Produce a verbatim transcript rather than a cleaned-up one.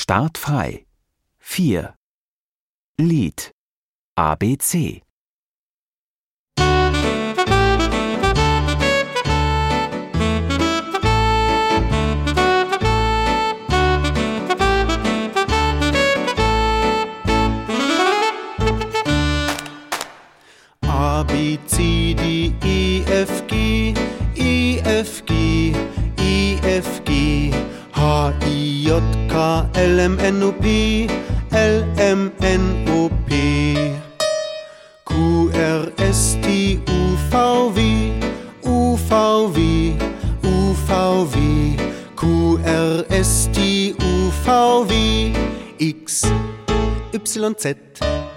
Start frei. vier. Lied. A B C. A, B, C, D, E, F, G, E, F, G, E, F, G, H, I, J, K, L, M, N, O, P, L, M, N, O, P, Q, R, S, T, U, V, W, U, V, W, U, V, W, Q, R, S, T, U, V, W, X, Y, Z.